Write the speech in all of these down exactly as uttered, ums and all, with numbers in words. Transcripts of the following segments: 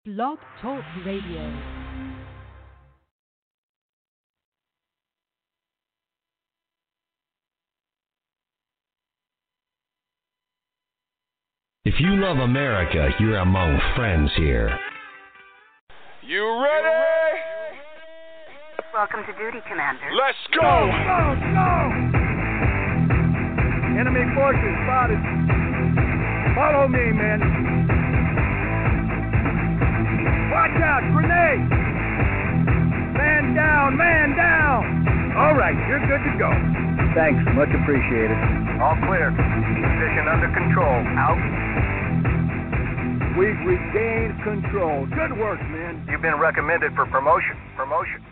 Blog Talk Radio. If you love America, you're among friends here. You ready? Welcome to duty, Commander. Let's go! Go, go! Enemy forces spotted. Follow me, men. Watch out, grenade! Man down, man down! All right, you're good to go. Thanks, much appreciated. All clear. Position under control. Out. We've regained control. Good work, men. You've been recommended for promotion. Promotion.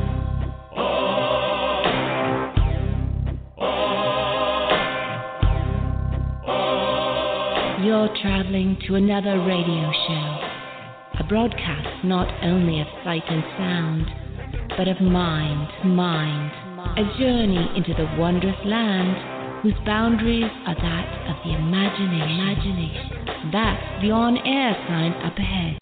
You're traveling to another radio show. A broadcast not only of sight and sound, but of mind, mind. A journey into the wondrous land whose boundaries are that of the imagination. imagination. That's the on-air sign up ahead.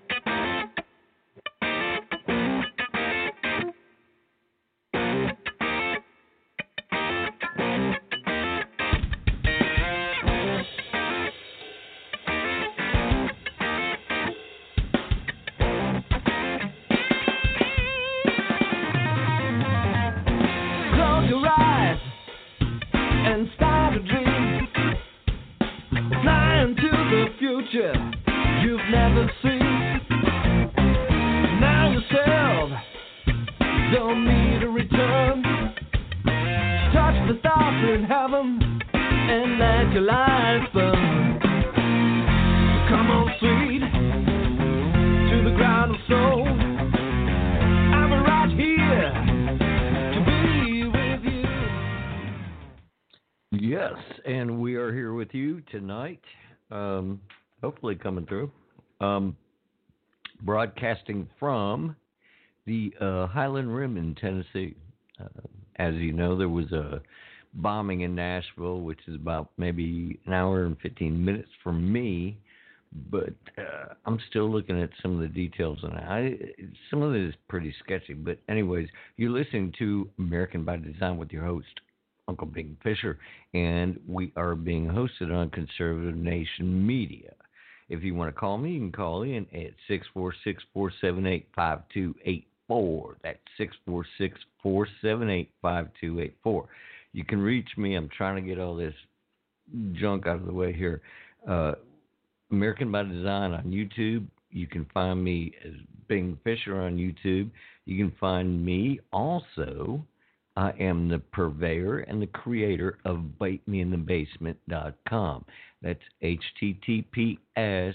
Coming through, um, broadcasting from the uh, Highland Rim in Tennessee. Uh, as you know, there was a bombing in Nashville, which is about maybe an hour and fifteen minutes from me, but uh, I'm still looking at some of the details on it. I, some of it is pretty sketchy, but anyways, you're listening to American by Design with your host, Uncle Bing Fisher, and we are being hosted on Conservative Nation Media. If you want to call me, you can call in at six four six, four seven eight, five two eight four. That's six four six, four seven eight, five two eight four. You can reach me. I'm trying to get all this junk out of the way here. Uh, American by Design on YouTube. You can find me as Bing Fisher on YouTube. You can find me also. I am the purveyor and the creator of bite me in the basement dot com. That's H T T P S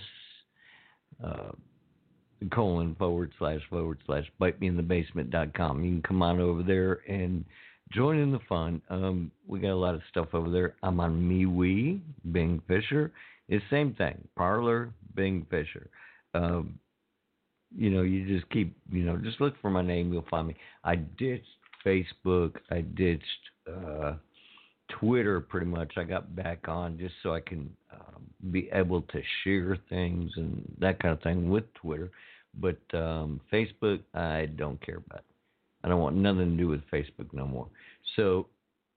uh, colon forward slash forward slash bite me in the basement dot com. You can come on over there and join in the fun. Um, we got a lot of stuff over there. I'm on MeWe, Bing Fisher. It's the same thing. Parler, Bing Fisher. Um, you know, you just keep, you know, just look for my name. You'll find me. I ditched Facebook. I ditched uh, Twitter pretty much. I got back on just so I can um, be able to share things and that kind of thing with Twitter. But um, Facebook, I don't care about. I don't want nothing to do with Facebook no more. So,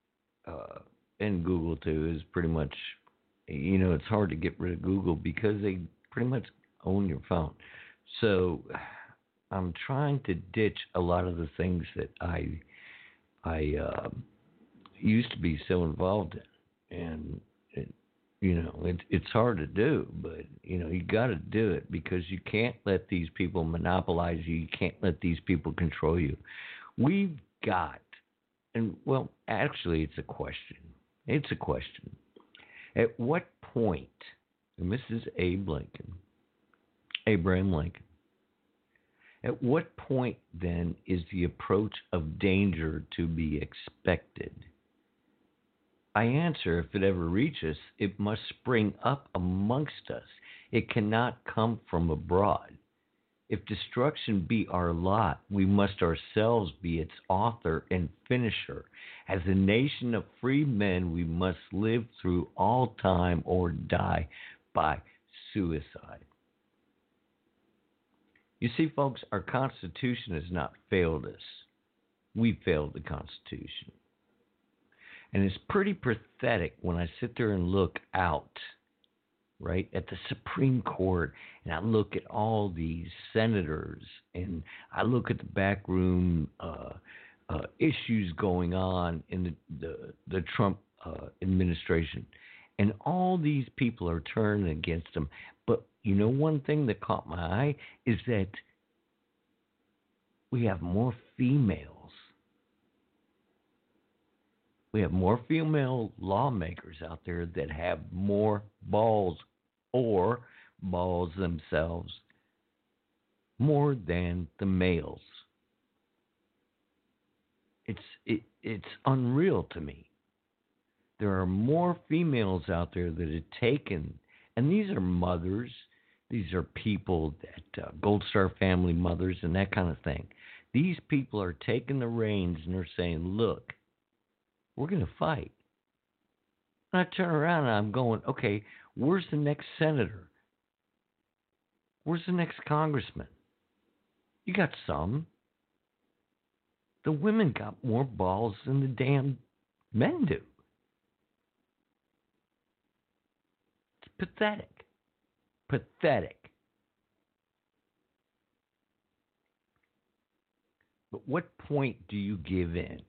uh, and Google too is pretty much, you know, it's hard to get rid of Google because they pretty much own your phone. So I'm trying to ditch a lot of the things that I I uh, used to be so involved in, and it, you know, it, it's hard to do, but you know, you got to do it because you can't let these people monopolize you. You can't let these people control you. We've got, and well, actually, it's a question. It's a question. At what point, and this is Abe Lincoln, Abraham Lincoln. At what point, then, is the approach of danger to be expected? I answer, if it ever reaches, it must spring up amongst us. It cannot come from abroad. If destruction be our lot, we must ourselves be its author and finisher. As a nation of free men, we must live through all time or die by suicide. You see, folks, our Constitution has not failed us. We failed the Constitution. And it's pretty pathetic when I sit there and look out, right, at the Supreme Court, and I look at all these senators, and I look at the backroom uh, uh, issues going on in the, the, the Trump uh, administration. And all these people are turning against him. But you know, one thing that caught my eye is that we have more females. We have more female lawmakers out there that have more balls or balls themselves more than the males. It's it, it's unreal to me. There are more females out there that have taken, and these are mothers, these are people that, uh, Gold Star family mothers and that kind of thing. These people are taking the reins and they're saying, look, we're going to fight. And I turn around and I'm going, okay, where's the next senator? Where's the next congressman? You got some. The women got more balls than the damn men do. Pathetic. Pathetic. But what point do you give in?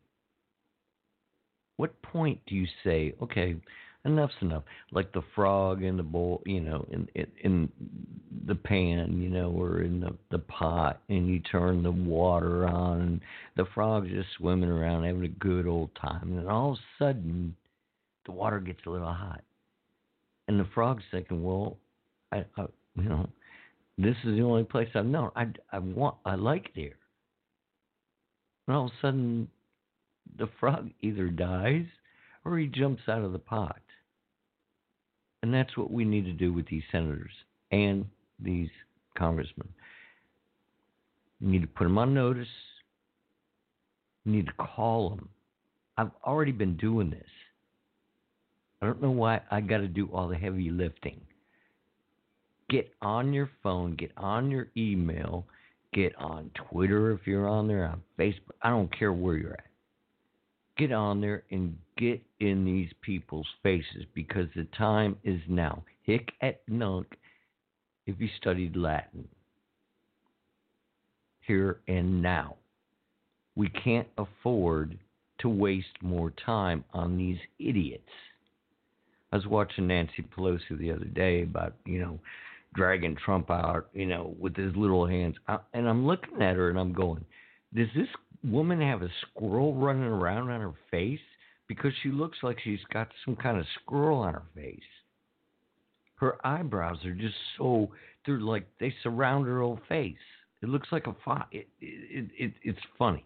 What point do you say, okay, enough's enough? Like the frog in the bowl, you know, in in, in the pan, you know, or in the, the pot, and you turn the water on, and the frog's just swimming around having a good old time. And all of a sudden, the water gets a little hot. And the frog's thinking, well, I, I, you know, this is the only place I've known. I, I want, I like it here. And all of a sudden, the frog either dies or he jumps out of the pot. And that's what we need to do with these senators and these congressmen. We need to put them on notice. We need to call them. I've already been doing this. I don't know why I got to do all the heavy lifting. Get on your phone, get on your email, get on Twitter if you're on there, on Facebook. I don't care where you're at. Get on there and get in these people's faces because the time is now. Hic et nunc if you studied Latin. Here and now. We can't afford to waste more time on these idiots. I was watching Nancy Pelosi the other day about, you know, dragging Trump out, you know, with his little hands. And I'm looking at her and I'm going, does this woman have a squirrel running around on her face? Because she looks like she's got some kind of squirrel on her face. Her eyebrows are just so, they're like, they surround her whole face. It looks like a fox. It, it, it, it's funny.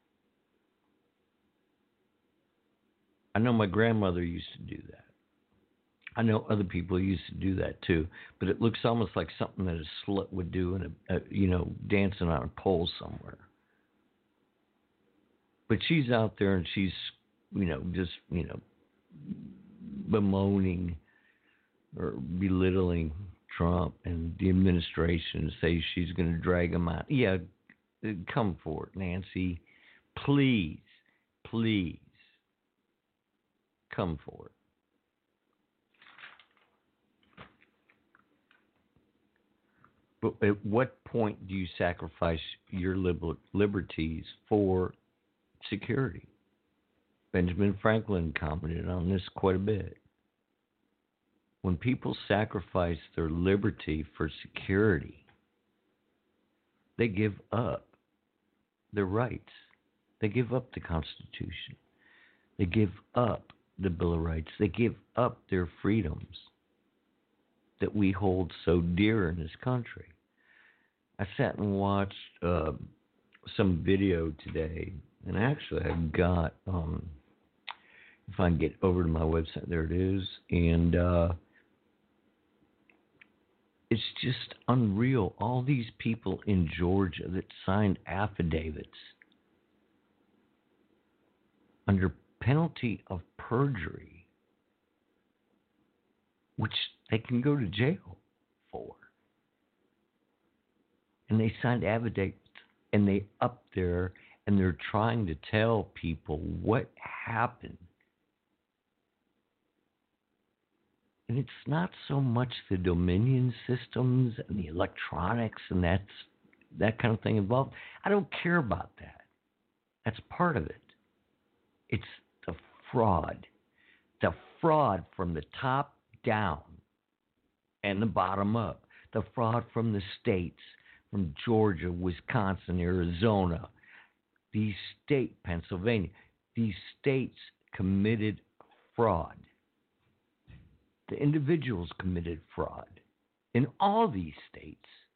I know my grandmother used to do that. I know other people used to do that too, but it looks almost like something that a slut would do in a, a you know, dancing on a pole somewhere. But she's out there and she's, you know, just, you know, bemoaning or belittling Trump and the administration and say she's going to drag him out. Yeah, come for it, Nancy. Please, please come for it. But at what point do you sacrifice your liber- liberties for security? Benjamin Franklin commented on this quite a bit. When people sacrifice their liberty for security, they give up their rights. They give up the Constitution. They give up the Bill of Rights. They give up their freedoms that we hold so dear in this country. I sat and watched uh, some video today, and actually I got, um, if I can get over to my website, there it is, and uh, it's just unreal. All these people in Georgia that signed affidavits under penalty of perjury, which they can go to jail for. and they signed affidavits, and they up there, and they're trying to tell people what happened. And it's not so much the Dominion systems and the electronics and that's that kind of thing involved. I don't care about that. That's part of it. It's the fraud. The fraud from the top down and the bottom up. The fraud from the states, from Georgia, Wisconsin, Arizona. These states, Pennsylvania, these states committed fraud. The individuals committed fraud in all these states.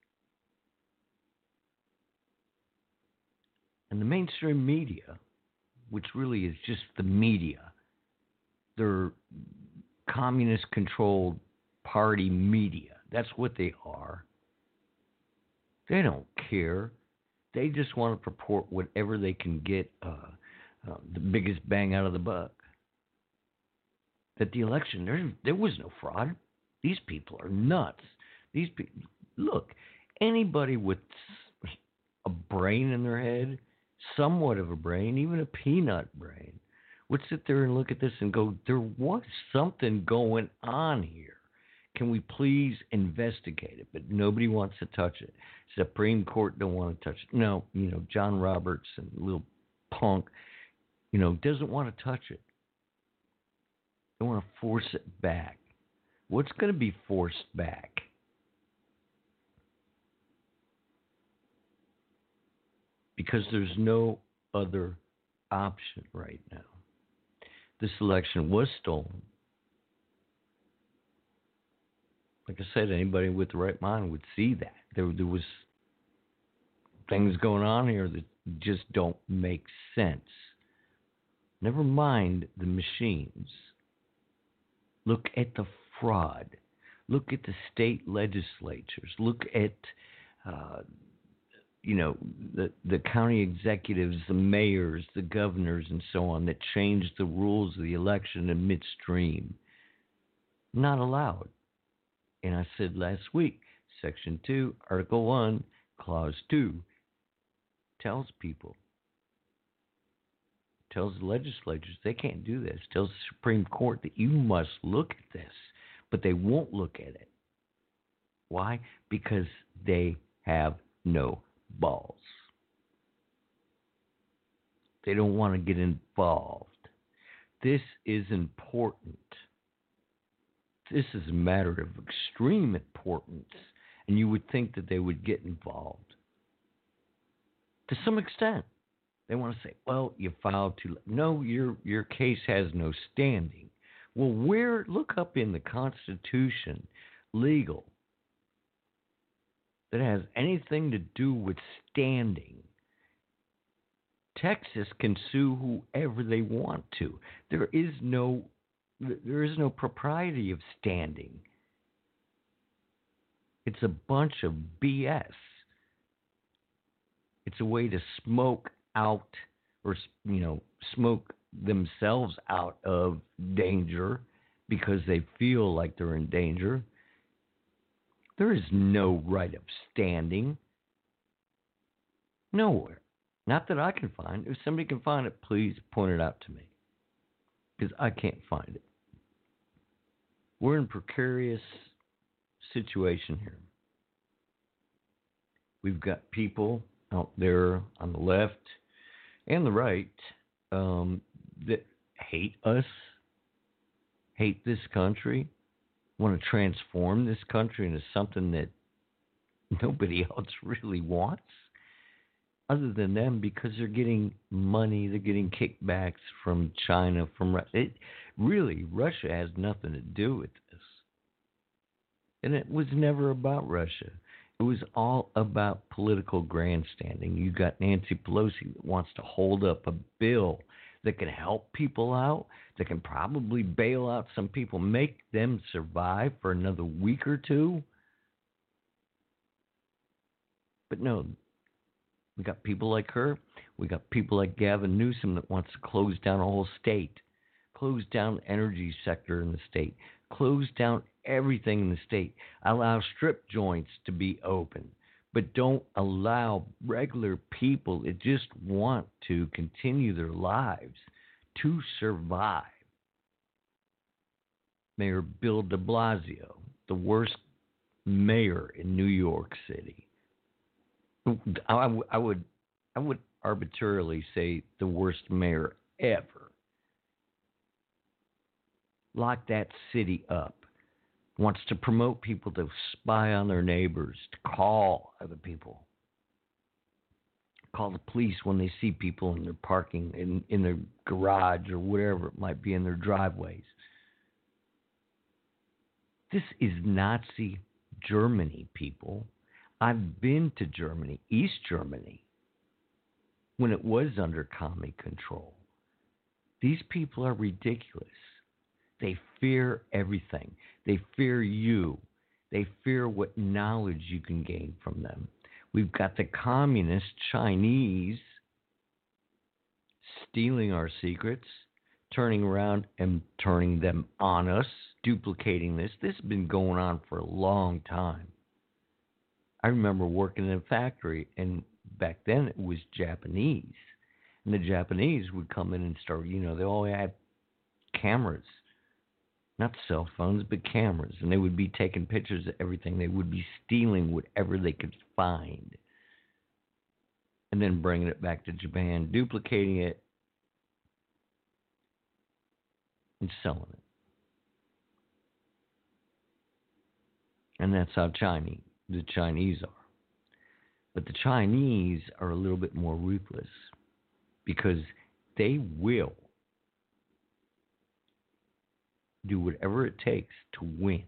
And the mainstream media, which really is just the media, they're communist-controlled party media. That's what they are. They don't care. They just want to purport whatever they can get uh, uh, the biggest bang out of the buck. That the election, there, there was no fraud. These people are nuts. These people, look, anybody with a brain in their head, somewhat of a brain, even a peanut brain, would sit there and look at this and go, there was something going on here. Can we please investigate it? But nobody wants to touch it. Supreme Court don't want to touch it. No, you know, John Roberts and little punk, you know, doesn't want to touch it. They want to force it back. What's going to be forced back? Because there's no other option right now. This election was stolen. Like I said, anybody with the right mind would see that. There, there was things going on here that just don't make sense. Never mind the machines. Look at the fraud. Look at the state legislatures. Look at, uh, you know, the, the county executives, the mayors, the governors, and so on that changed the rules of the election in midstream. Not allowed. And I said last week, Section two, Article one, Clause two, tells people, tells the legislatures they can't do this, tells the Supreme Court that you must look at this, but they won't look at it. Why? Because they have no balls. They don't want to get involved. This is important. This is a matter of extreme importance, and you would think that they would get involved. To some extent, they want to say, well, you filed too late. No, your your case has no standing. Well, where, look up in the Constitution, legal, that has anything to do with standing. Texas can sue whoever they want to. There is no There is no propriety of standing. It's a bunch of B S. It's a way to smoke out, or, you know, smoke themselves out of danger because they feel like they're in danger. There is no right of standing. Nowhere. Not that I can find. If somebody can find it, please point it out to me, because I can't find it. We're in a precarious situation here. We've got people out there on the left and the right um, that hate us, hate this country, want to transform this country into something that nobody else really wants, other than them, because they're getting money, they're getting kickbacks from China, from Russia. It, really, Russia has nothing to do with this. And it was never about Russia. It was all about political grandstanding. You got Nancy Pelosi that wants to hold up a bill that can help people out, that can probably bail out some people, make them survive for another week or two. But no, we got people like her. We got people like Gavin Newsom that wants to close down a whole state, close down the energy sector in the state, close down everything in the state, allow strip joints to be open, but don't allow regular people that just want to continue their lives to survive. Mayor Bill de Blasio, the worst mayor in New York City. I, I would, I would arbitrarily say the worst mayor ever. Lock that city up. Wants to promote people to spy on their neighbors, to call other people. Call the police when they see people in their parking, in, in their garage or whatever it might be, in their driveways. This is Nazi Germany, people. I've been to Germany, East Germany, when it was under commie control. These people are ridiculous. They fear everything. They fear you. They fear what knowledge you can gain from them. We've got the communist Chinese stealing our secrets, turning around and turning them on us, duplicating this. This has been going on for a long time. I remember working in a factory, and back then it was Japanese. And the Japanese would come in and start, you know, they all had cameras. Not cell phones, but cameras. And they would be taking pictures of everything. They would be stealing whatever they could find. And then bringing it back to Japan, duplicating it, and selling it. And that's how Chinese, the Chinese are. But the Chinese are a little bit more ruthless because they will do whatever it takes to win.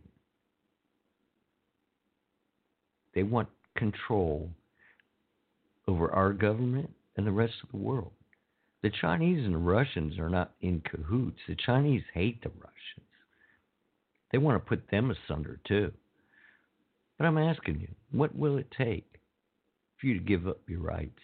They want control over our government and the rest of the world. The Chinese and the Russians are not in cahoots. The Chinese hate the Russians. They want to put them asunder too. But I'm asking you, what will it take for you to give up your rights?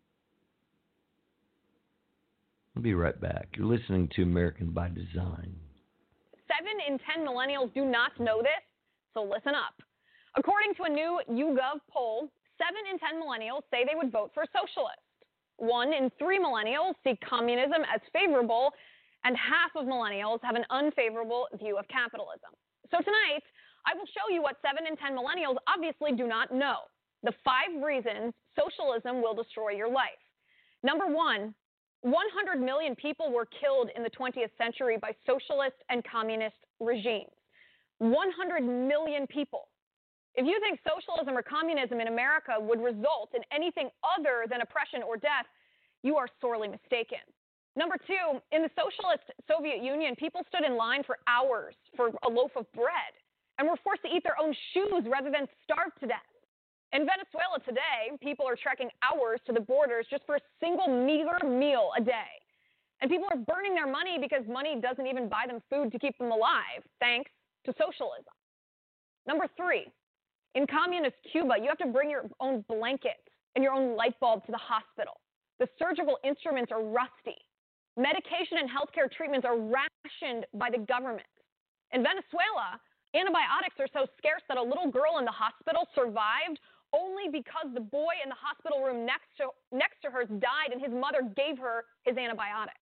I'll be right back. You're listening to American by Design. Seven in ten millennials do not know this, so listen up. According to a new YouGov poll, seven in ten millennials say they would vote for a socialist. One in three millennials see communism as favorable, and half of millennials have an unfavorable view of capitalism. So tonight, I will show you what seven in ten millennials obviously do not know. The five reasons socialism will destroy your life. Number one, one hundred million people were killed in the twentieth century by socialist and communist regimes. one hundred million people. If you think socialism or communism in America would result in anything other than oppression or death, you are sorely mistaken. Number two, in the socialist Soviet Union, people stood in line for hours for a loaf of bread and were forced to eat their own shoes rather than starve to death. In Venezuela today, people are trekking hours to the borders just for a single meager meal a day. And people are burning their money because money doesn't even buy them food to keep them alive, thanks to socialism. Number three, in communist Cuba, you have to bring your own blankets and your own light bulb to the hospital. The surgical instruments are rusty. Medication and healthcare treatments are rationed by the government. In Venezuela, antibiotics are so scarce that a little girl in the hospital survived only because the boy in the hospital room next to, next to hers died and his mother gave her his antibiotics.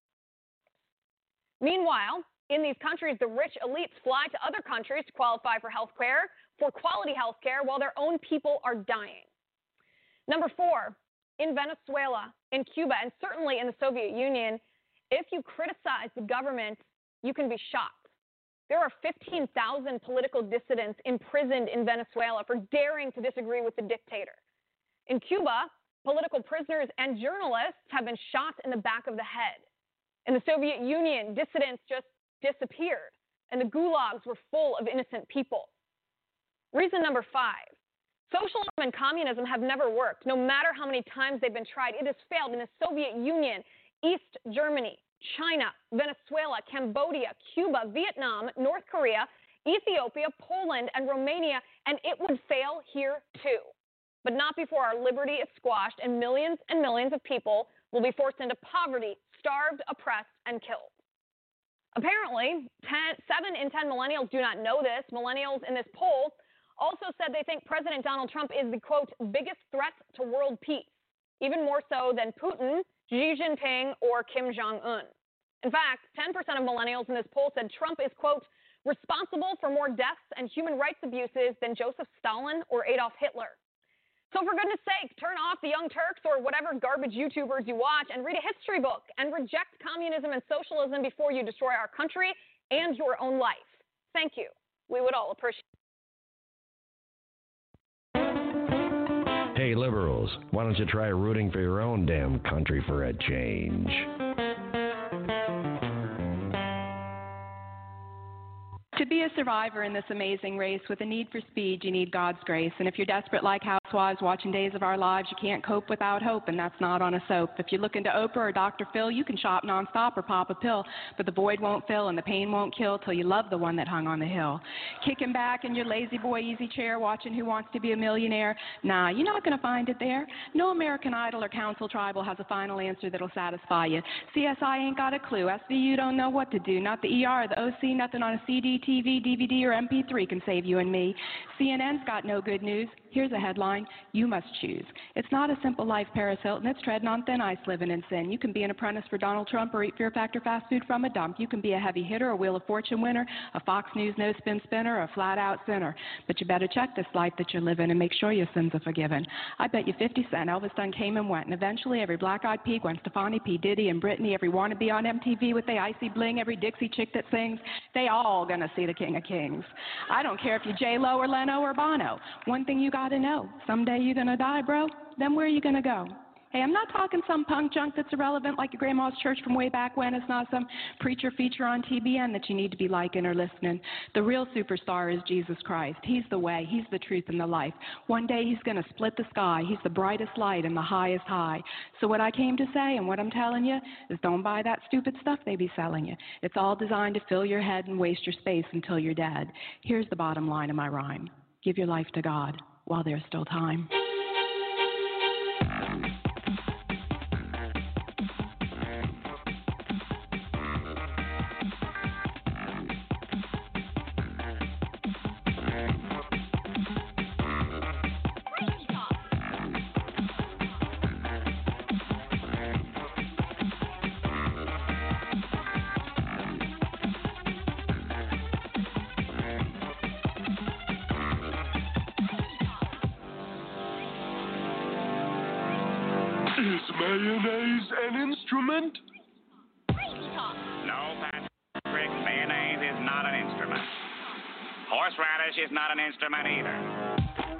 Meanwhile, in these countries, the rich elites fly to other countries to qualify for health care, for quality health care, while their own people are dying. Number four, in Venezuela, in Cuba, and certainly in the Soviet Union, if you criticize the government, you can be shot. There are fifteen thousand political dissidents imprisoned in Venezuela for daring to disagree with the dictator. In Cuba, political prisoners and journalists have been shot in the back of the head. In the Soviet Union, dissidents just disappeared, and the gulags were full of innocent people. Reason number five, socialism and communism have never worked. No matter how many times they've been tried, it has failed in the Soviet Union, East Germany, China, Venezuela, Cambodia, Cuba, Vietnam, North Korea, Ethiopia, Poland, and Romania, and it would fail here too. But not before our liberty is squashed and millions and millions of people will be forced into poverty, starved, oppressed, and killed. Apparently, ten, seven in ten millennials do not know this. Millennials in this poll also said they think President Donald Trump is the, quote, biggest threat to world peace, even more so than Putin, Xi Jinping, or Kim Jong-un. In fact, ten percent of millennials in this poll said Trump is, quote, responsible for more deaths and human rights abuses than Joseph Stalin or Adolf Hitler. So for goodness sake, turn off the Young Turks or whatever garbage YouTubers you watch and read a history book and reject communism and socialism before you destroy our country and your own life. Thank you. We would all appreciate it. Hey, liberals, why don't you try rooting for your own damn country for a change? To be a survivor in this amazing race with a need for speed, you need God's grace. And if you're desperate like housewives watching Days of Our Lives, you can't cope without hope, and that's not on a soap. If you look into Oprah or Doctor Phil, you can shop nonstop or pop a pill, but the void won't fill and the pain won't kill till you love the one that hung on the hill. Kicking back in your lazy boy easy chair watching Who Wants to Be a Millionaire? Nah, you're not going to find it there. No American Idol or Council Tribal has a final answer that'll satisfy you. C S I ain't got a clue. S V U don't know what to do. Not the E R or the O C, nothing on a C D, T V, D V D, or M P three can save you and me. C N N's got no good news. Here's a headline: you must choose. It's not a simple life, Paris Hilton. It's treading on thin ice, living in sin. You can be an apprentice for Donald Trump or eat Fear Factor fast food from a dump. You can be a heavy hitter, a Wheel of Fortune winner, a Fox News no-spin spinner, or a flat-out sinner. But you better check this life that you're living and make sure your sins are forgiven. I bet you fifty cent Elvis done came and went, and eventually every black-eyed pea, Gwen Stefani, P. Diddy, and Britney, every wannabe on M T V with the icy bling, every Dixie chick that sings, they all gonna see the King of Kings. I don't care if you're J-Lo or Leno or Bono. One thing you gotta know, someday you're gonna die, bro. Then where are you gonna go? Hey, I'm not talking some punk junk that's irrelevant like your grandma's church from way back when. It's not some preacher feature on T B N that you need to be liking or listening. The real superstar is Jesus Christ. He's the way, he's the truth, and the life. One day he's going to split the sky. He's the brightest light and the highest high. So what I came to say and what I'm telling you is don't buy that stupid stuff they be selling you. It's all designed to fill your head and waste your space until you're dead. Here's the bottom line of my rhyme. Give your life to God while there's still time. Is mayonnaise an instrument? No, Patrick, mayonnaise is not an instrument. Horseradish is not an instrument either.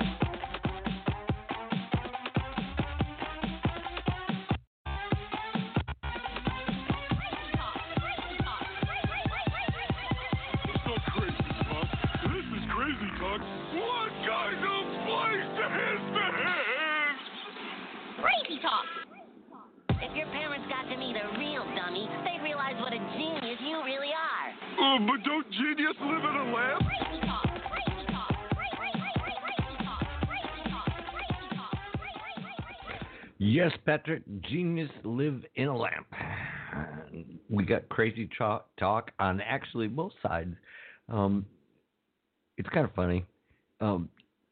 What kind of place is this? Crazy talk! If your parents got to meet a real dummy, they'd realize what a genius you really are. Uh, but don't genius live in a lamp? Crazy talk! Crazy talk! Crazy talk! Crazy talk! Crazy talk! Yes, Patrick, genius live in a lamp. We got crazy talk, talk on actually both sides. Um, it's kind of funny. Um,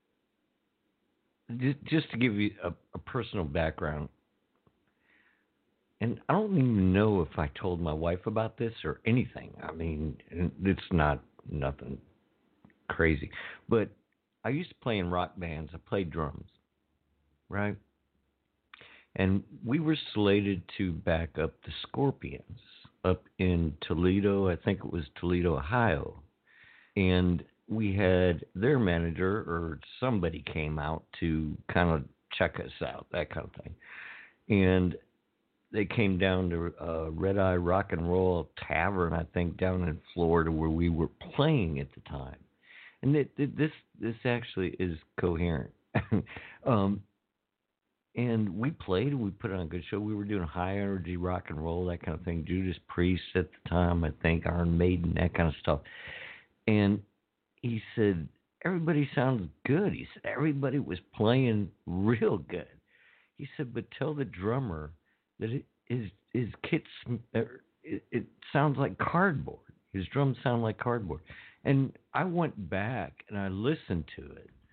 just, just to give you a, a personal background, and I don't even know if I told my wife about this or anything. I mean, it's not nothing crazy. But I used to play in rock bands. I played drums, right? And we were slated to back up the Scorpions up in Toledo. I think it was Toledo, Ohio. And we had their manager or somebody came out to kind of check us out, that kind of thing. And they came down to uh, Red Eye Rock and Roll Tavern, I think, down in Florida where we were playing at the time. And it, it, this this actually is coherent. um, and we played, we put on a good show. We were doing high energy rock and roll, that kind of thing. Judas Priest at the time, I think, Iron Maiden, that kind of stuff. And he said, everybody sounds good. He said, everybody was playing real good. He said, but tell the drummer that it, his, his kit, it, it sounds like cardboard. His drums sound like cardboard. And I went back and I listened to it.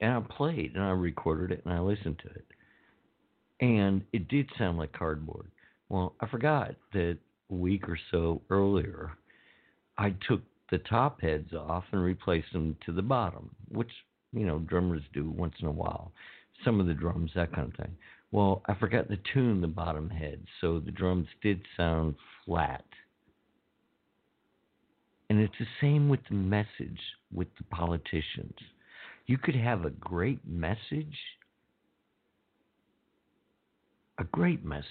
and I played, and I recorded it, and I listened to it. And it did sound like cardboard. Well, I forgot that a week or so earlier, I took the top heads off and replaced them to the bottom, which, you know, drummers do once in a while. Some of the drums, that kind of thing. Well, I forgot to tune the bottom heads, so the drums did sound flat. And it's the same with the message with the politicians. You could have a great message, a great message.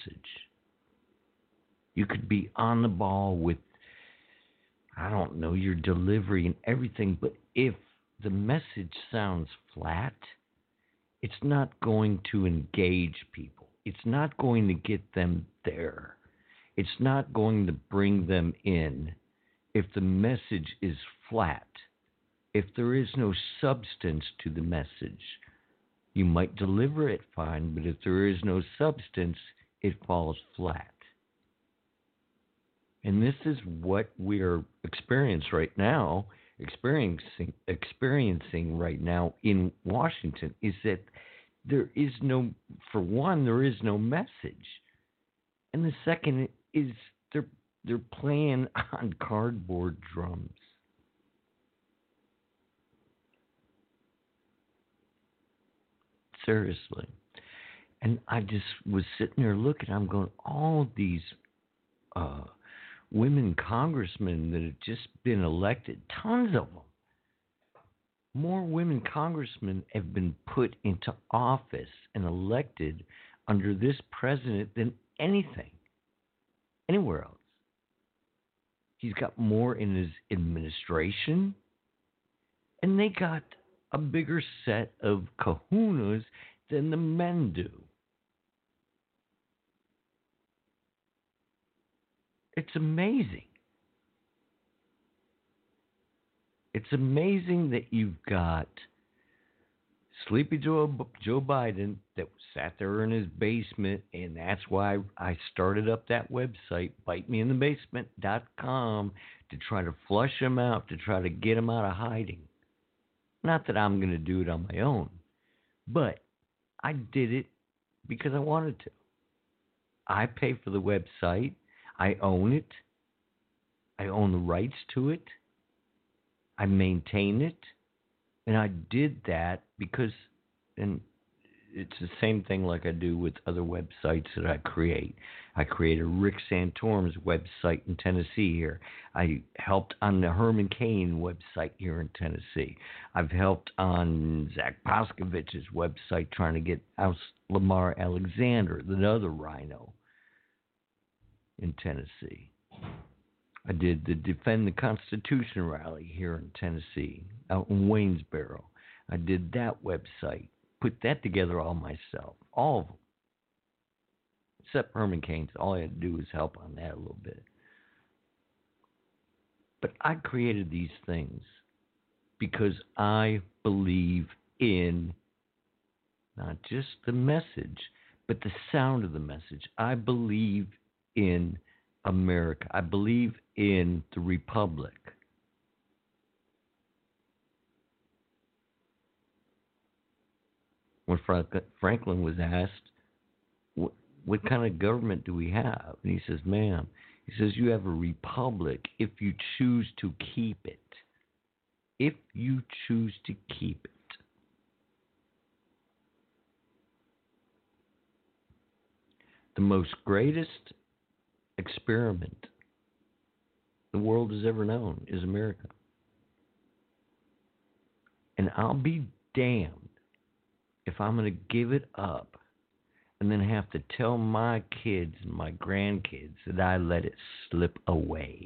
You could be on the ball with, I don't know, your delivery and everything, but if the message sounds flat, it's not going to engage people. It's not going to get them there. It's not going to bring them in if the message is flat. If there is no substance to the message, you might deliver it fine, but if there is no substance, it falls flat. And this is what we are experiencing right now, experiencing experiencing right now in Washington, is that there is no, for one, there is no message. And the second is they're they're playing on cardboard drums. Seriously. And I just was sitting there looking, I'm going, all these uh, women congressmen that have just been elected, tons of them. More women congressmen have been put into office and elected under this president than anything, anywhere else. He's got more in his administration, and they got a bigger set of kahunas than the men do. It's amazing. It's amazing that you've got Sleepy Joe, Joe Biden that sat there in his basement, and that's why I started up that website, bite me in the basement dot com, to try to flush him out, to try to get him out of hiding. Not that I'm going to do it on my own, but I did it because I wanted to. I pay for the website. I own it. I own the rights to it. I maintain it. And I did that because, and it's the same thing like I do with other websites that I create. I created Rick Santorum's website in Tennessee here. I helped on the Herman Cain website here in Tennessee. I've helped on Zach Poskovich's website trying to get out Lamar Alexander, the other rhino in Tennessee. I did the Defend the Constitution rally here in Tennessee, out in Waynesboro. I did that website, put that together all myself, all of them. Except Herman Cain's. All I had to do was help on that a little bit. But I created these things because I believe in not just the message, but the sound of the message. I believe in America. I believe in the Republic. When Franklin was asked, what, what kind of government do we have? And he says, ma'am, he says, you have a republic if you choose to keep it. If you choose to keep it. The most greatest experiment the world has ever known is America. And I'll be damned if I'm going to give it up and then have to tell my kids and my grandkids that I let it slip away.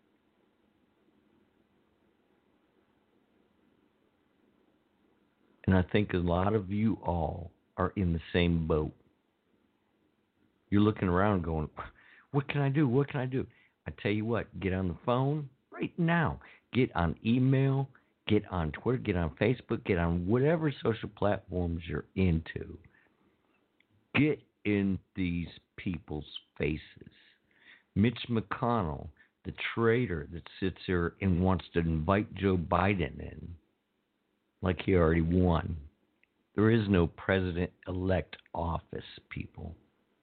And I think a lot of you all are in the same boat. You're looking around going, what can I do? What can I do? I tell you what, get on the phone right now. Get on email, get on Twitter, get on Facebook, get on whatever social platforms you're into. Get in these people's faces. Mitch McConnell, the traitor that sits there and wants to invite Joe Biden in, like he already won There is no president-elect office, people.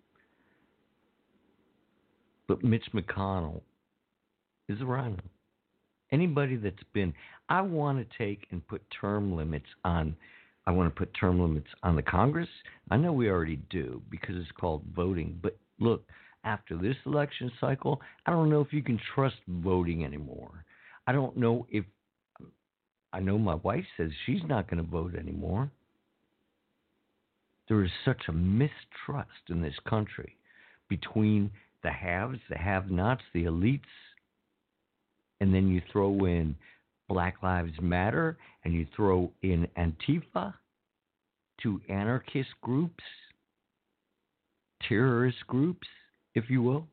But Mitch McConnell is a rhino. Anybody that's been, I want to take and put term limits on, I want to put term limits on the Congress. I know we already do because it's called voting. But look, after this election cycle, I don't know if you can trust voting anymore. I don't know if, I know my wife says she's not going to vote anymore. There is such a mistrust in this country between the haves, the have-nots, the elites, and then you throw in Black Lives Matter, and you throw in Antifa, two anarchist groups, terrorist groups, if you will.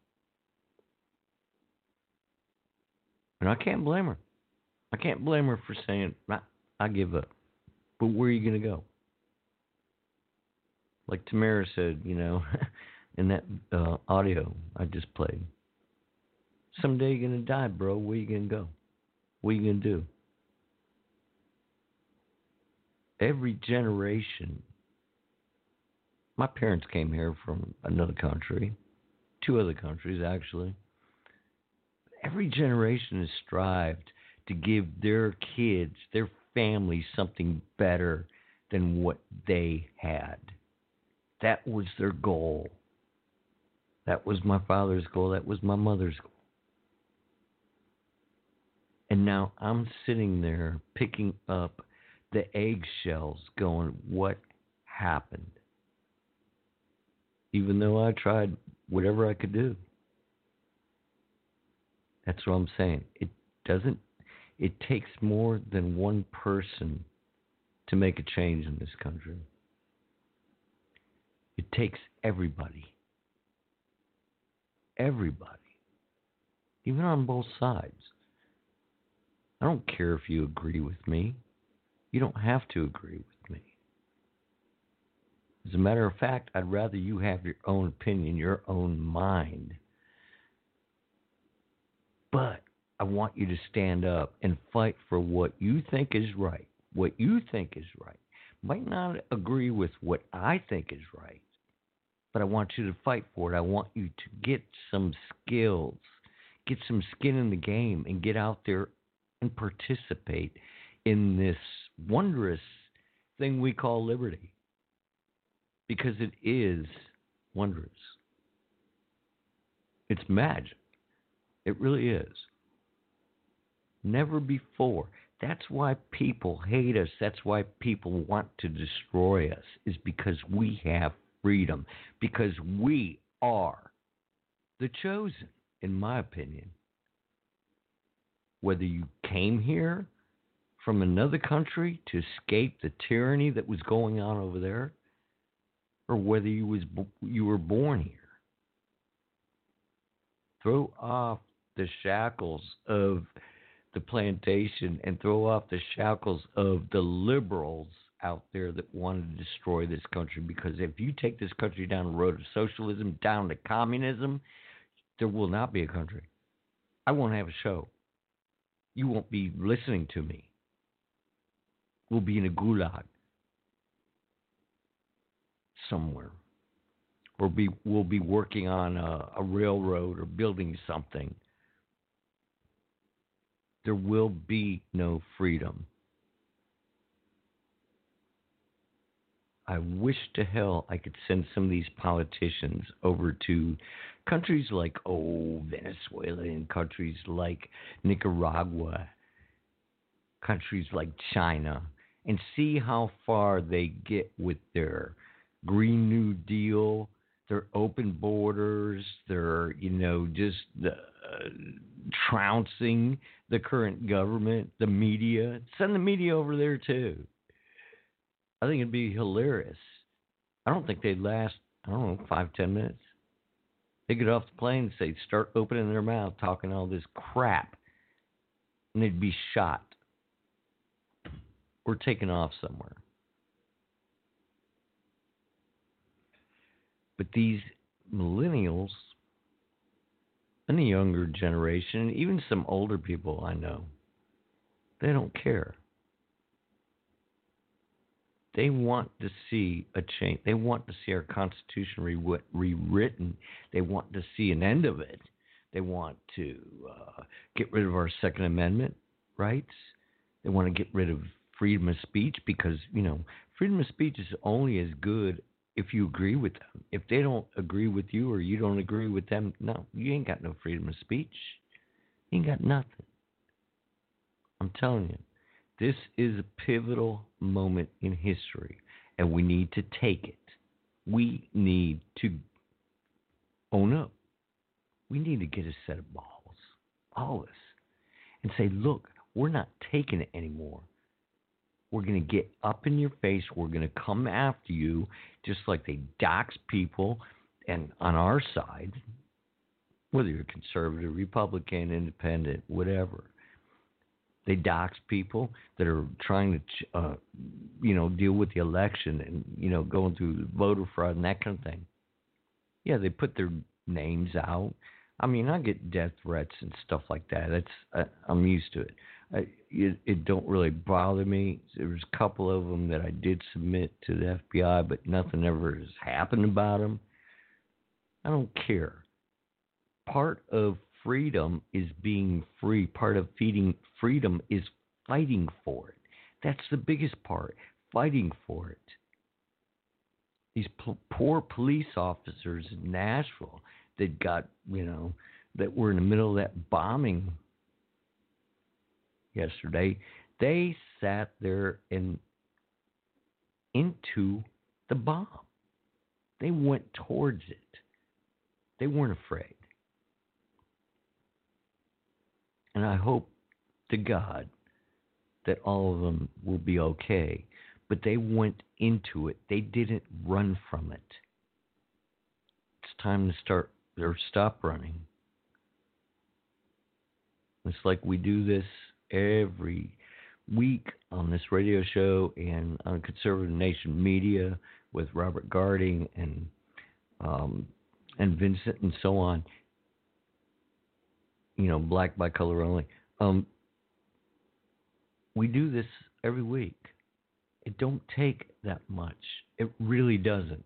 And I can't blame her. I can't blame her for saying, I, I give up. But where are you going to go? Like Tamara said, you know, in that uh, audio I just played. Someday you're going to die, bro. Where you going to go? What are you going to do? Every generation. My parents came here from another country. Two other countries, actually. Every generation has strived to give their kids, their families, something better than what they had. That was their goal. That was my father's goal. That was my mother's goal. And now I'm sitting there picking up the eggshells going, what happened? Even though I tried whatever I could do. That's what I'm saying. It doesn't, it takes more than one person to make a change in this country. It takes everybody. Everybody. Even on both sides. I don't care if you agree with me. You don't have to agree with me. As a matter of fact, I'd rather you have your own opinion, your own mind. But I want you to stand up and fight for what you think is right. What you think is right. Might not agree with what I think is right, but I want you to fight for it. I want you to get some skills, get some skin in the game, and get out there and participate in this wondrous thing we call liberty. Because it is wondrous. It's magic. It really is. Never before. That's why people hate us. That's why people want to destroy us, is because we have freedom. Because we are the chosen, in my opinion. Whether you came here from another country to escape the tyranny that was going on over there, or whether you was you were born here. Throw off the shackles of the plantation and throw off the shackles of the liberals out there that want to destroy this country. Because if you take this country down the road of socialism, down to communism, there will not be a country. I won't have a show. You won't be listening to me. We'll be in a gulag somewhere. Or be, we'll be working on a, a railroad or building something. There will be no freedom. I wish to hell I could send some of these politicians over to countries like, oh, Venezuela, and countries like Nicaragua, countries like China, and see how far they get with their Green New Deal, their open borders, their, you know, just uh, trouncing the current government, the media. Send the media over there, too. I think it'd be hilarious. I don't think they'd last, I don't know, five, ten minutes. They get off the plane and say, start opening their mouth, talking all this crap, and they'd be shot. Or taken off somewhere. But these millennials and the younger generation, even some older people I know, they don't care. They want to see a change. They want to see our Constitution re- rewritten. They want to see an end of it. They want to uh, get rid of our Second Amendment rights. They want to get rid of freedom of speech because, you know, freedom of speech is only as good if you agree with them. If they don't agree with you or you don't agree with them, no, you ain't got no freedom of speech. You ain't got nothing. I'm telling you, this is a pivotal moment in history, and we need to take it. We need to own up. We need to get a set of balls, all of us, and say, look, we're not taking it anymore. We're going to get up in your face. We're going to come after you just like they dox people. And on our side, whether you're conservative, Republican, independent, whatever, they dox people that are trying to, uh, you know, deal with the election and, you know, going through voter fraud and that kind of thing. Yeah, they put their names out. I mean, I get death threats and stuff like that. That's uh, I'm used to it. I, it. It don't really bother me. There was a couple of them that I did submit to the F B I, but nothing ever has happened about them. I don't care. Part of freedom is being free. Part of feeding freedom is fighting for it. That's the biggest part, fighting for it. These p- poor police officers in Nashville that got, you know, that were in the middle of that bombing yesterday, they sat there and into the bomb. They went towards it. They weren't afraid. And I hope to God that all of them will be okay. But they went into it. They didn't run from it. It's time to start or stop running. It's like we do this every week on this radio show and on Conservative Nation Media with Robert Garding and um, and Vincent and so on. You know, black by color only. Um, we do this every week. It don't take that much. It really doesn't.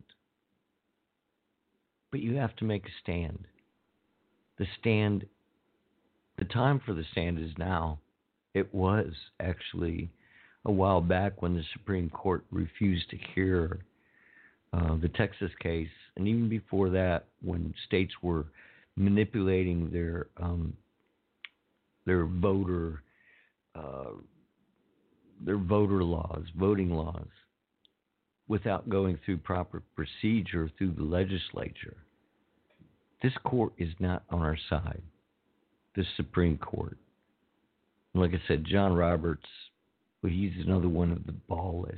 But you have to make a stand. The stand, the time for the stand is now. It was actually a while back when the Supreme Court refused to hear uh, the Texas case, and even before that, when states were manipulating their um, their voter uh, their voter laws, voting laws, without going through proper procedure through the legislature. This court is not on our side. The Supreme Court. Like I said, John Roberts, well, he's another one of the ballless.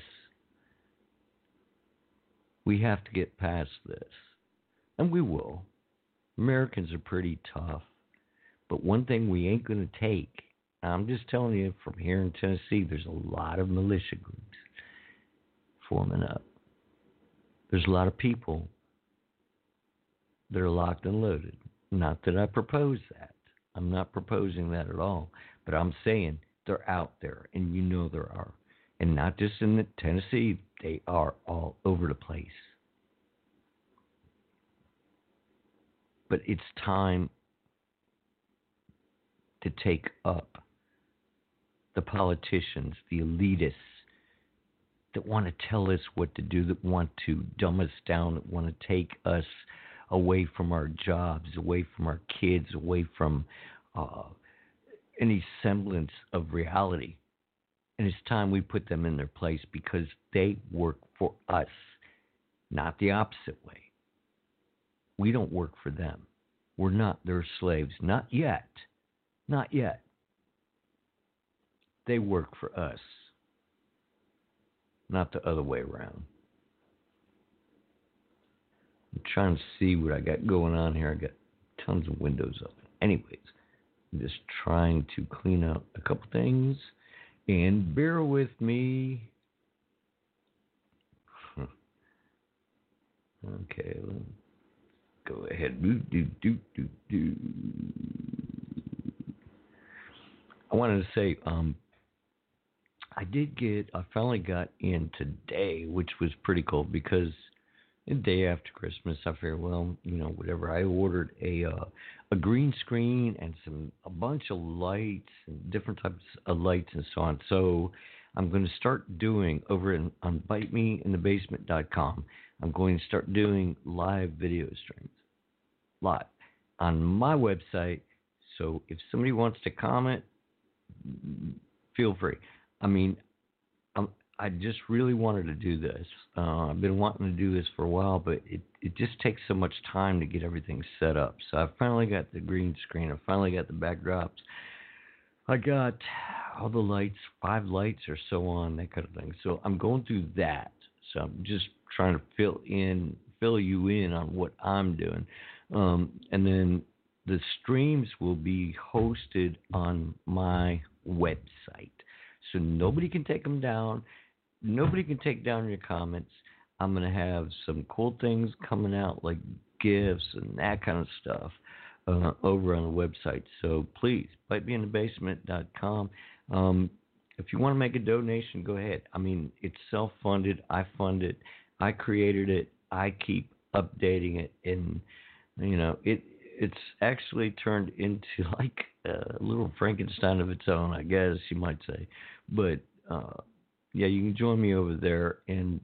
We have to get past this. And we will. Americans are pretty tough. But one thing we ain't going to take, I'm just telling you from here in Tennessee, there's a lot of militia groups forming up. There's a lot of people that are locked and loaded. Not that I propose that. I'm not proposing that at all. But I'm saying they're out there, and you know there are. And not just in the Tennessee, they are all over the place. But it's time to take up the politicians, the elitists that want to tell us what to do, that want to dumb us down, that want to take us away from our jobs, away from our kids, away from uh, any semblance of reality. And it's time we put them in their place because they work for us, not the opposite way. We don't work for them. We're not their slaves. Not yet. Not yet. They work for us, not the other way around. I'm trying to see what I got going on here. I got tons of windows open. Anyways, I'm just trying to clean up a couple things. And bear with me. Okay, let's go ahead. Do, do, do, do, do. I wanted to say, um, I did get, I finally got in today, which was pretty cool because the day after Christmas, I figured, well, you know, whatever. I ordered a uh, a green screen and some a bunch of lights and different types of lights and so on. So I'm going to start doing over in, on bite me in the basement dot com. I'm going to start doing live video streams live on my website. So if somebody wants to comment, feel free. I mean, I'm, I just really wanted to do this. Uh, I've been wanting to do this for a while, but it, it just takes so much time to get everything set up. So I finally got the green screen. I finally got the backdrops. I got all the lights, five lights or so on, that kind of thing. So I'm going through that. So I'm just trying to fill in, fill you in on what I'm doing. Um, and then the streams will be hosted on my website. So nobody can take them down. Nobody can take down your comments. I'm going to have some cool things coming out like GIFs and that kind of stuff uh, over on the website. So please, bite me in the basement dot com. Um, if you want to make a donation, go ahead. I mean, it's self-funded. I fund it. I created it. I keep updating it. And, you know, it it's actually turned into like a little Frankenstein of its own, I guess you might say. But, uh, yeah, you can join me over there. And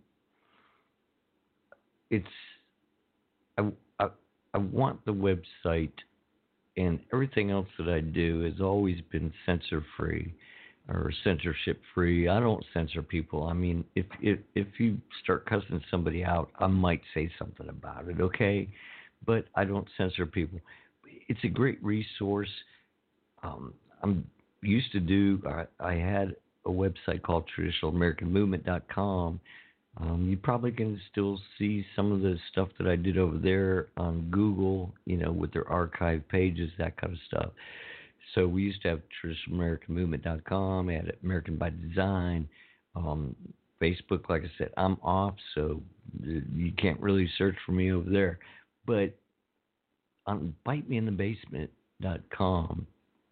it's, I, I, I want the website and everything else that I do has always been censor-free or censorship-free. I don't censor people. I mean, if, if if you start cussing somebody out, I might say something about it, okay? But I don't censor people. It's a great resource. Um, I'm used to do, I, I had a website called traditional american movement dot com. Um, you probably can still see some of the stuff that I did over there on Google, you know, with their archive pages, that kind of stuff. So we used to have traditional american movement dot com, I had American by Design, um, Facebook, like I said, I'm off, so you can't really search for me over there. But on bite me in the basement dot com,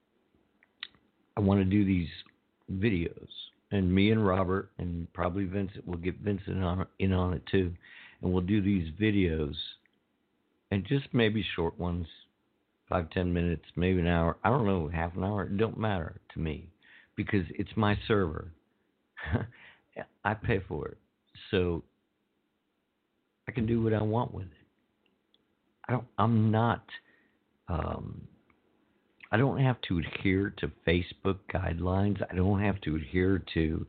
I want to do these videos. And me and Robert, and probably Vincent, we'll get Vincent on, in on it too. And we'll do these videos, and just maybe short ones, five, ten minutes, maybe an hour. I don't know, half an hour. It don't matter to me because it's my server. I pay for it. So I can do what I want with it. I don't, I'm not, um, I don't have to adhere to Facebook guidelines. I don't have to adhere to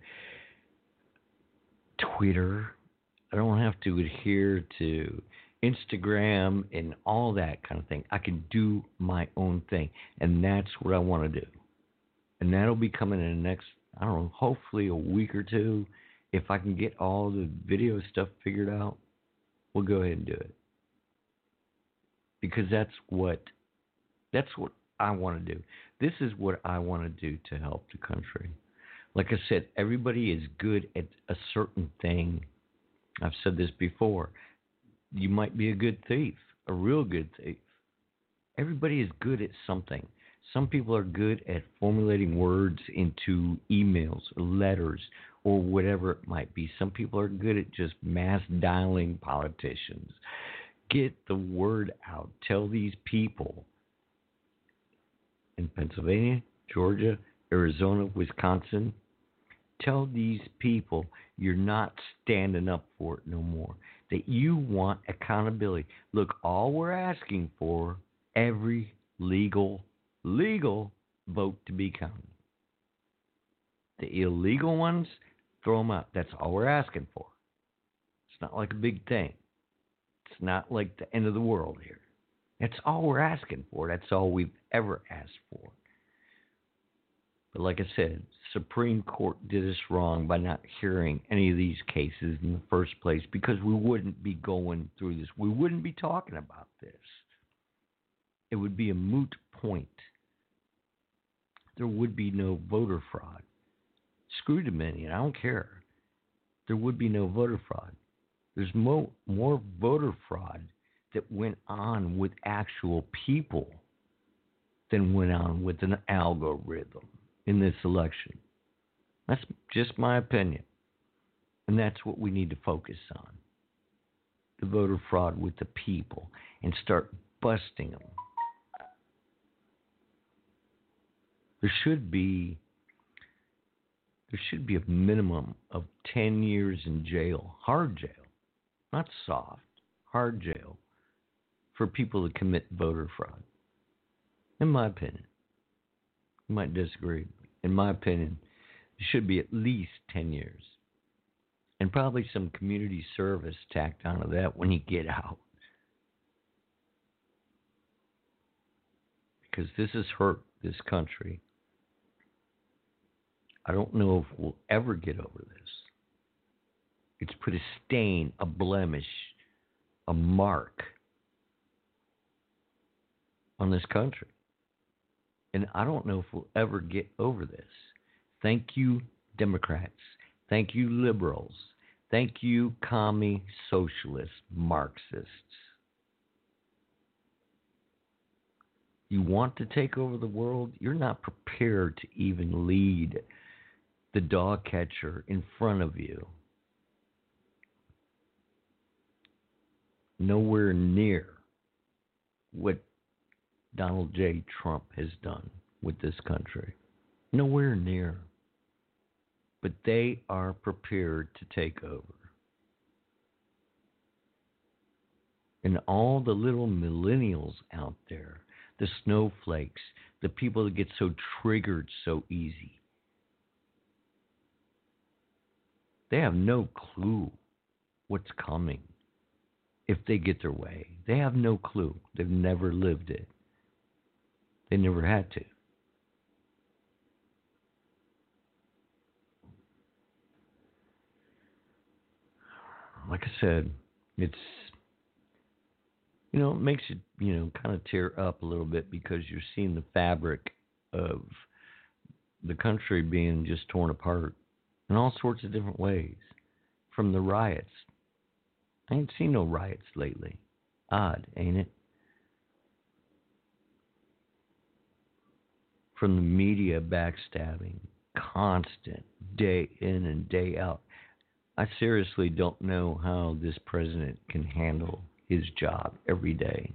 Twitter. I don't have to adhere to Instagram and all that kind of thing. I can do my own thing, and that's what I want to do. And that'll be coming in the next, I don't know, hopefully a week or two. If I can get all the video stuff figured out, we'll go ahead and do it. Because that's what, that's what I want to do. This is what I want to do to help the country. Like I said, everybody is good at a certain thing. I've said this before. You might be a good thief, a real good thief. Everybody is good at something. Some people are good at formulating words into emails, or letters, or whatever it might be. Some people are good at just mass dialing politicians. Get the word out. Tell these people in Pennsylvania, Georgia, Arizona, Wisconsin, tell these people you're not standing up for it no more, that you want accountability. Look, all we're asking for, every legal, legal vote to be counted. The illegal ones, throw them out. That's all we're asking for. It's not like a big thing. It's not like the end of the world here. That's all we're asking for. That's all we've ever asked for. But like I said, Supreme Court did us wrong by not hearing any of these cases in the first place, because we wouldn't be going through this. We wouldn't be talking about this. It would be a moot point. There would be no voter fraud. Screw Dominion, I don't care. There would be no voter fraud. There's more, more voter fraud that went on with actual people than went on with an algorithm in this election. That's just my opinion. And that's what we need to focus on. The voter fraud with the people and start busting them. There should be there should be a minimum of ten years in jail, hard jail, not soft, hard jail, for people to commit voter fraud. In my opinion. You might disagree. In my opinion, it should be at least ten years. And probably some community service tacked onto that when you get out. Because this has hurt this country. I don't know if we'll ever get over this. It's put a stain, a blemish, a mark on this country. And I don't know if we'll ever get over this. Thank you, Democrats. Thank you, liberals. Thank you, commie, socialist, Marxists. You want to take over the world? You're not prepared to even lead the dog catcher in front of you. Nowhere near what Donald J. Trump has done with this country. Nowhere near. But they are prepared to take over. And all the little millennials out there, the snowflakes, the people that get so triggered so easy, they have no clue what's coming if they get their way. They have no clue. They've never lived it. They never had to. Like I said, it's, you know, it makes you, you know, kind of tear up a little bit because you're seeing the fabric of the country being just torn apart in all sorts of different ways. From the riots. I ain't seen no riots lately. Odd, ain't it? From the media backstabbing, constant, day in and day out. I seriously don't know how this president can handle his job every day.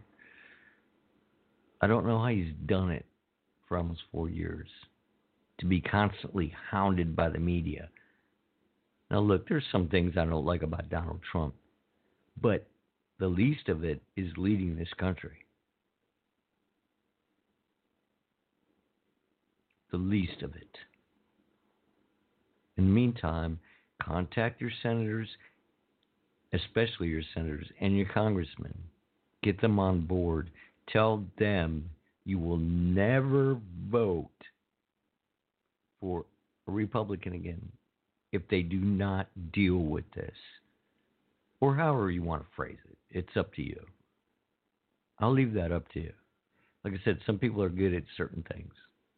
I don't know how he's done it for almost four years. To be constantly hounded by the media. Now look, there's some things I don't like about Donald Trump. But the least of it is leading this country. The least of it. In the meantime, contact your senators, especially your senators and your congressmen. Get them on board. Tell them you will never vote for a Republican again if they do not deal with this. Or however you want to phrase it. It's up to you. I'll leave that up to you. Like I said, some people are good at certain things.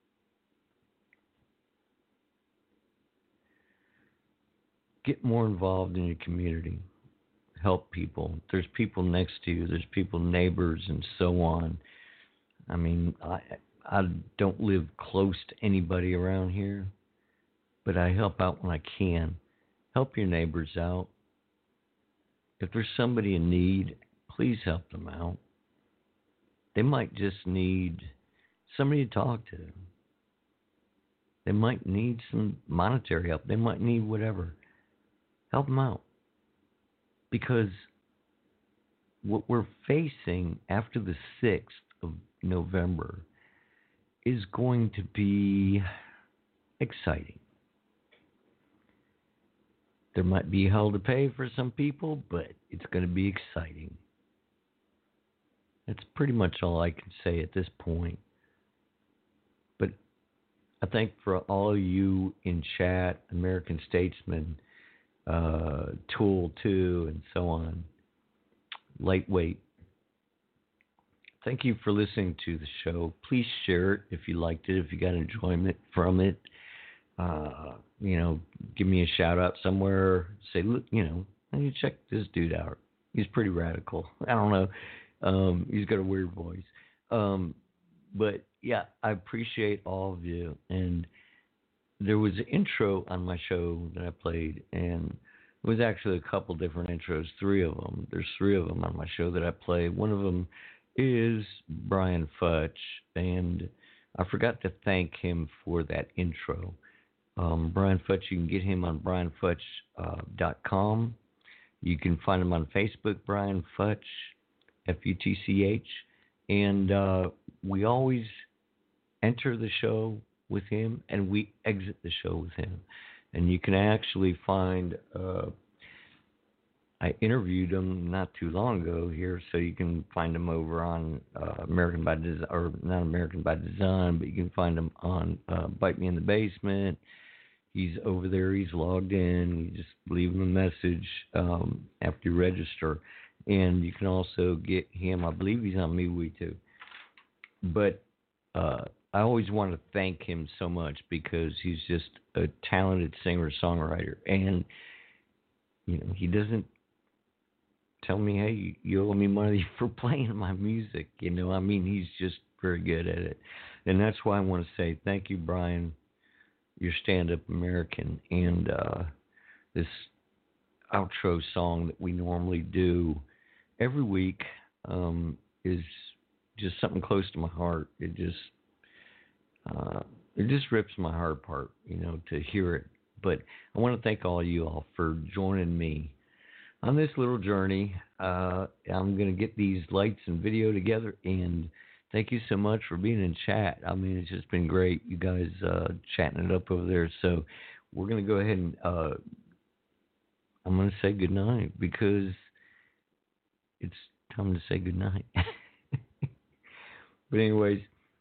Get more involved in your community. Help people. There's people next to you. There's people, neighbors, and so on. I mean, I I don't live close to anybody around here, but I help out when I can. Help your neighbors out. If there's somebody in need, please help them out. They might just need somebody to talk to. They might need some monetary help. They might need whatever. Help them out. Because what we're facing after the sixth of November is going to be exciting. There might be hell to pay for some people, but it's going to be exciting. That's pretty much all I can say at this point. But I think for all of you in chat, American Statesman, uh, Tool two, and so on, Lightweight, thank you for listening to the show. Please share it if you liked it, if you got enjoyment from it. Uh, you know, give me a shout out somewhere. Say, look, you know, you check this dude out. He's pretty radical. I don't know. Um, he's got a weird voice. Um, but yeah, I appreciate all of you. And there was an intro on my show that I played, and it was actually a couple different intros, three of them. There's three of them on my show that I play. One of them is Brian Futch, and I forgot to thank him for that intro. Um, Brian Futch, you can get him on brian futch dot com. You can find him on Facebook, Brian Futch, F U T C H. And uh, we always enter the show with him, and we exit the show with him. And you can actually find, uh, I interviewed him not too long ago here, so you can find him over on uh, American by Design, or not American by Design, but you can find him on uh, Bite Me in the Basement. He's over there. He's logged in. You just leave him a message um, after you register. And you can also get him. I believe he's on MeWe too. But uh, I always want to thank him so much because he's just a talented singer-songwriter. And, you know, he doesn't tell me, hey, you owe me money for playing my music. You know, I mean, he's just very good at it. And that's why I want to say thank you, Brian. You're stand-up American, and uh, this outro song that we normally do every week um, is just something close to my heart. It just uh, it just rips my heart apart, you know, to hear it. But I want to thank all of you all for joining me on this little journey. Uh, I'm going to get these lights and video together, and thank you so much for being in chat. I mean, it's just been great, you guys uh, chatting it up over there. So we're going to go ahead and uh, I'm going to say goodnight because it's time to say goodnight. But anyways,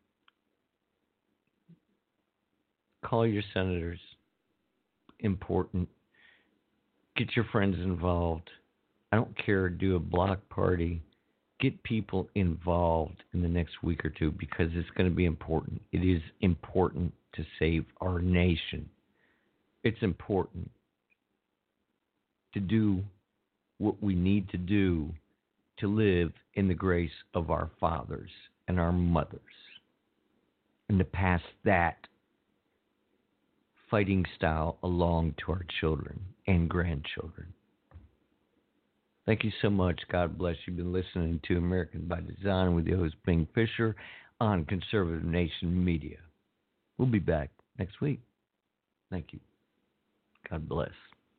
call your senators. Important. Get your friends involved. I don't care. Do a block party. Get people involved in the next week or two because it's going to be important. It is important to save our nation. It's important to do what we need to do to live in the grace of our fathers and our mothers and to pass that fighting style along to our children and grandchildren. Thank you so much. God bless. You've been listening to American by Design with your host, Bing Fisher, on Conservative Nation Media. We'll be back next week. Thank you. God bless.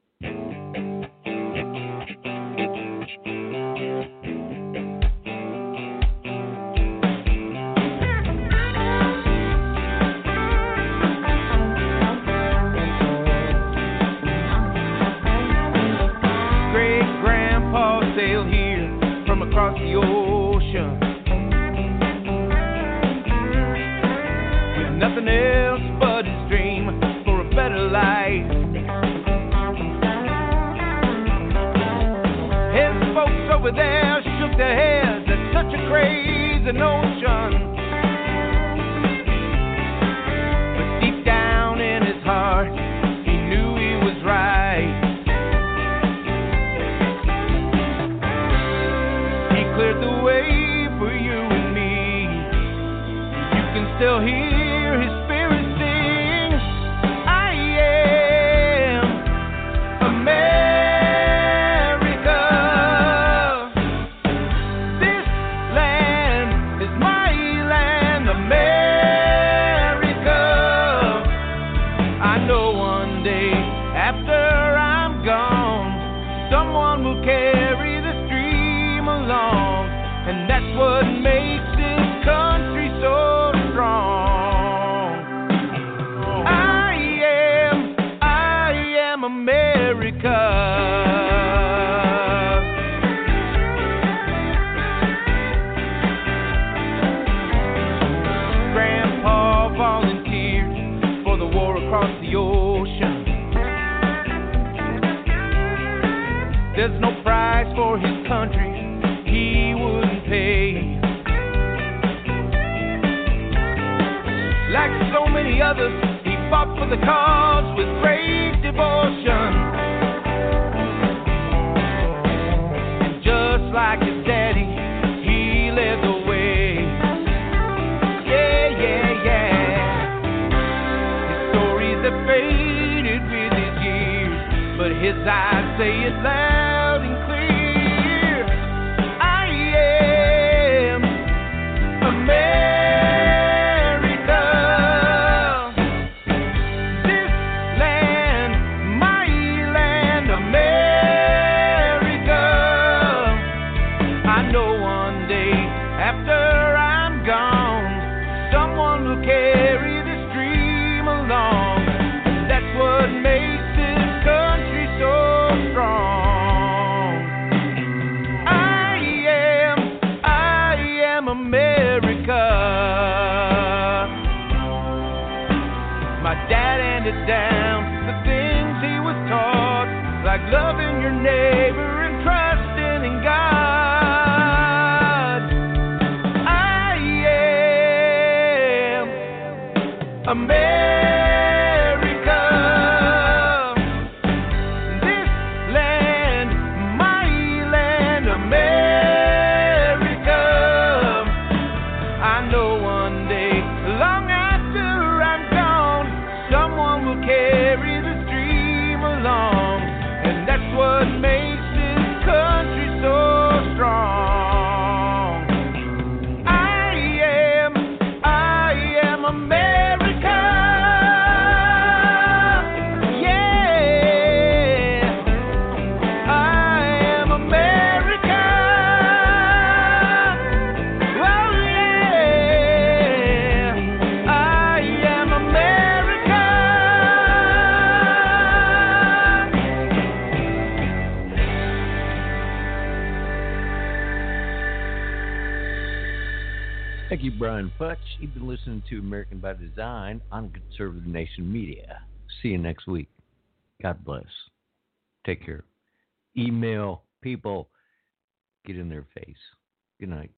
Across the ocean with nothing else but his dream for a better life. His folks over there shook their heads at such a crazy notion, but deep down in his heart he knew he was right. Cleared the way for you and me. You can still hear his spirit sing. I am America. This land is my land, America. I know one day after I'm gone, someone will carry this dream along. And that's what makes this country so strong. I am, I am America. Grandpa volunteered for the war across the ocean. There's no price for his country he wouldn't pay. Like so many others, he fought for the cause with great devotion. And just like his daddy, he led the way. Yeah, yeah, yeah. His story's a I say it loud and clear. I am America. This land, my land, America. I know one day after I'm gone, someone will carry this dream along. That's what makes this country so strong. I am, I am America. My dad handed down the things he was taught, like loving your neighbor and trusting in God. I am America. This land, my land, America. I know one day, long after I'm gone, someone will carry this dream along, and that's what makes this country so strong. I am, I am America. Yeah, I am America. Oh yeah, I am America. Thank you, Brian Futch. You've been listening to American by Design on Conservative Nation Media. See you next week. God bless. Take care. Email people. Get in their face. Good night.